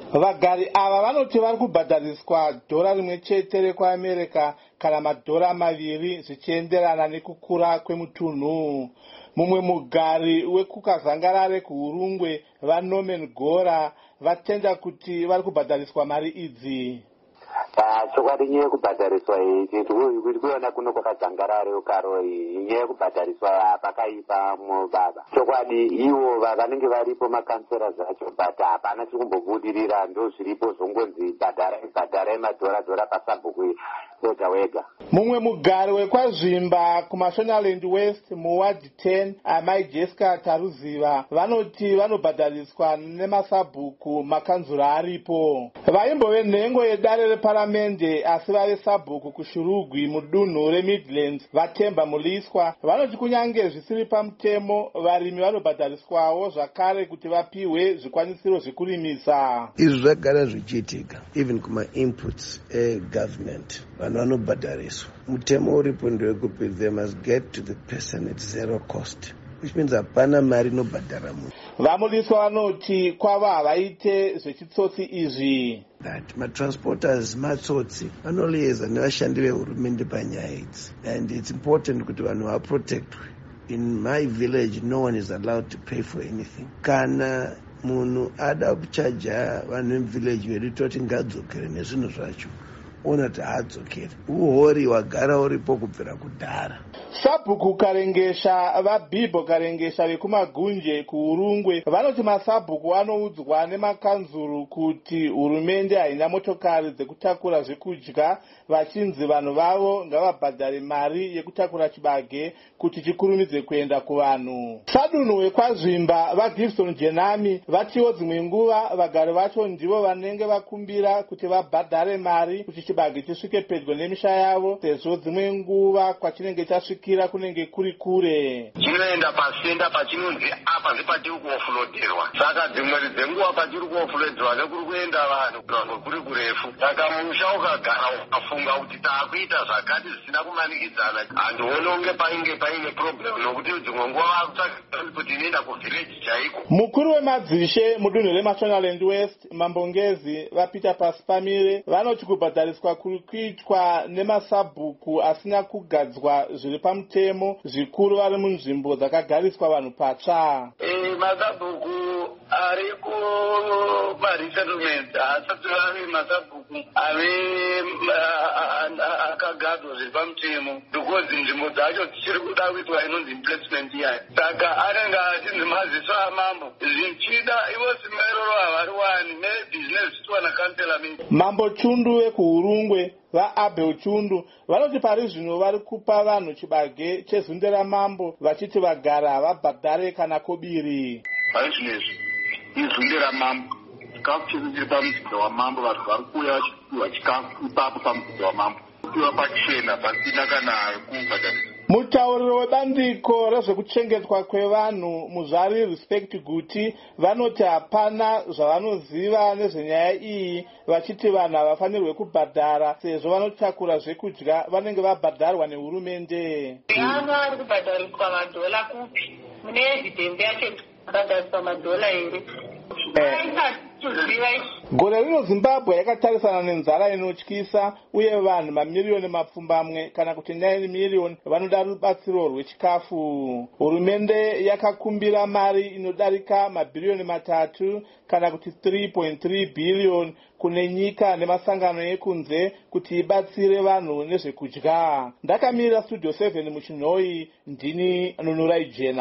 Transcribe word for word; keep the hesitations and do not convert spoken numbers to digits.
Vagari ava vanoti vari kubhadhariswa dhora rimwe chete rekuAmerica kana madhora maviri zvichienderana nekukura kwemutunhu. Mumwe mugari wekukazangarare kuhurungwe vaNorman Gora vatenda kuti vari kubhadhariswa mari idzi. chokwadi nyaya yekubhadhariswa iyi tiri kuona kuno kwakazangarare ukaro iyi nyaya yekubhadhariswa pakaipa mubaba. Chokwadi ivo vanenge varipo makansera zvacho but hapana chikumbobudirira ndo zviripo zvongonzi bhadharai madhora dhora pasabhuku wega wega. Mumwe mugari wekwazvimba kuMashonaland West muward ten amai Jessica Taruziva vanoti vanobhadhariswa nemasabhuku makanzura aripo. Vaimbove nhengo yedare reparamende asi vave sabhuku kushurugwi mudunhu reMidlands vaTemba Muliswa vanoti kunyange zvisiri pamutemo varimi vanobhadhariswawo zvakare kuti vapiwe zvikwanisiro zvekurimisa. Izvi zvagara zvichiitika even kuma inputs egovernment vanhu vanobhadhariswa. Mutemo uripo ndewekuti they must get to the person at zero cost, which means hapana mari inobhadhara munhu. Vamuliswa vanoti kwava havaite zvechitsotsi izvi. That matransporters matsotsi vanolieza nevashandi vehurumende panyaya idzi, and it's important kuti vanhu vaprotectwe. In my village no one is allowed to pay for anything. Kana munhu ada kuchaja vanhu vevillage veritoti ngadzokere nezvinhu zvacho ona kuti haadzokere. Uhori wagara uripo kubvira kudhara. Sabhuku Karengesha vaBhibho Karengesha vekumagunje kuhurungwe vanoti masabhuku anoudzwa nemakanzuru kuti hurumende haina motokari dzekutakura zvekudya vachinzi vanhu vavo ngavabhadhare mari yekutakura chibage kuti chikurumidze kuenda kuvanhu. Sadunhu wekwazvimba vaGibson Jenami vatiwo dzimwe nguva vagari vacho ndivo vanenge vakumbira kuti vabhadhare mari kuti chibage chisvike pedyo nemisha yavo sezvo dzimwe nguva kwachinenge chasvikira kunenge kuri kure. Chinoenda pasenda pachinonzi apa ndipatiri kuofulodherwa. Saka dzimwe dzenguva patiri kuofulodherwa nekuri kuenda vanhu kurango kuri kurefu. Saka musha ukagara ukafunga kuti taakuita zvakati zvisina kumanikidzana handioni unge painge paine problem nokuti dzimwe nguva vakutsvaka kuti inoenda kuvillage chaiko. Mukuru wemadzishe mudunhu reMashonaland West Mambongezi vaPeter Pasipamire vanoti kubhadhariswa kuri kuitwa nemasabhuku asina kugadzwa zviri pamutemo zvikuru vari munzvimbo dzakagariswa vanhu patsva. Eh masabhuku ari ku resettlement asati vari masabhuku ave akagadzwa zviri pamutemo because nzvimbo dzacho dzichiri kuda kuitwa inonzi placement yayo. Saka anenge achinzi maziso amambo zvichida ivo simairoro havari wani nebhizinesi zvitwa nakansela mii. Mambo Chundu vekuhurungwe vaAbel Chundu vanoti pari zvino vari kupa vanhu chibage chezundera mambo vachiti vagara havabhadhare kana kobiri. Pari zvinezvi izundera mambo chikafu chese chiri pamuzinda wamambo vanhu vari kuuya vachipiwa chikafu ipapo pamuzinda wamambo kupiwa pachena pasina kana kubhadharisa. Mutauriro webandiko rezvekuchengetwa kwevanhu muzvari Respect Guti vanoti hapana zvavanoziva nezvenyaya iyi vachiti vanhu havafanirwe kubhadhara sezvo vanotakura zvekudya vanenge vabhadharwa nehurumende. Vanhu vari kubhadhariswa madhola kupi? Mune evidence yacho kubhadhariswa madhola here? Gore rino Zimbabwe yakatarisana nenzara inotyisa uye vanhu mamiliyoni mapfumbamwe kana kuti nine million vanoda rubatsiro rwechikafu. Hurumende yakakumbira mari inodarika mabhiriyoni matatu kana kuti three point three billion kune nyika nemasangano ekunze kuti ibatsire vanhu nezvekudya. Ndakamira Studio seven muChinoi ndini Nunurai Jena.